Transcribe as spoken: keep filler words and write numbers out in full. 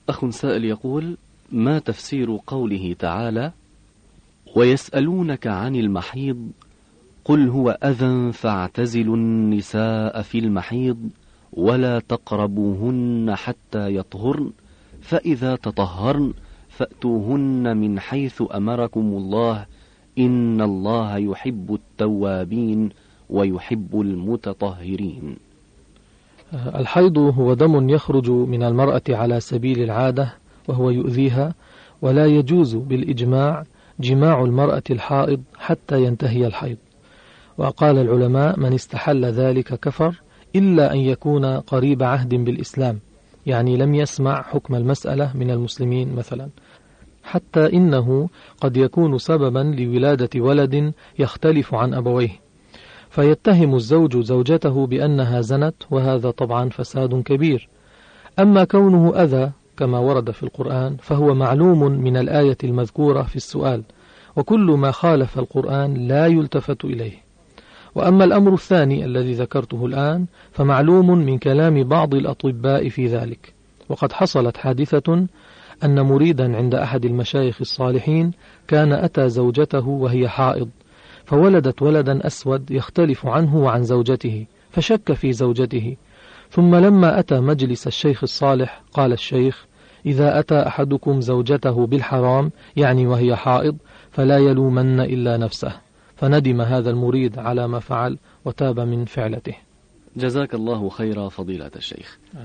أخ سائل يقول: ما تفسير قوله تعالى: ويسألونك عن المحيض قل هو أذى فاعتزلوا النساء في المحيض ولا تقربوهن حتى يطهرن فإذا تطهرن فأتوهن من حيث أمركم الله إن الله يحب التوابين ويحب المتطهرين. الحيض هو دم يخرج من المرأة على سبيل العادة وهو يؤذيها، ولا يجوز بالإجماع جماع المرأة الحائض حتى ينتهي الحيض. وقال العلماء: من استحل ذلك كفر إلا أن يكون قريب عهد بالإسلام، يعني لم يسمع حكم المسألة من المسلمين مثلا، حتى إنه قد يكون سببا لولادة ولد يختلف عن أبويه، فيتهم الزوج زوجته بأنها زنت، وهذا طبعا فساد كبير. أما كونه أذى كما ورد في القرآن فهو معلوم من الآية المذكورة في السؤال، وكل ما خالف القرآن لا يلتفت إليه. وأما الأمر الثاني الذي ذكرته الآن فمعلوم من كلام بعض الأطباء في ذلك. وقد حصلت حادثة أن مريدا عند أحد المشايخ الصالحين كان أتى زوجته وهي حائض، فولدت ولدا أسود يختلف عنه وعن زوجته، فشك في زوجته. ثم لما أتى مجلس الشيخ الصالح قال الشيخ: إذا أتى أحدكم زوجته بالحرام يعني وهي حائض فلا يلومن إلا نفسه. فندم هذا المريد على ما فعل وتاب من فعلته. جزاك الله خيرا فضيلة الشيخ.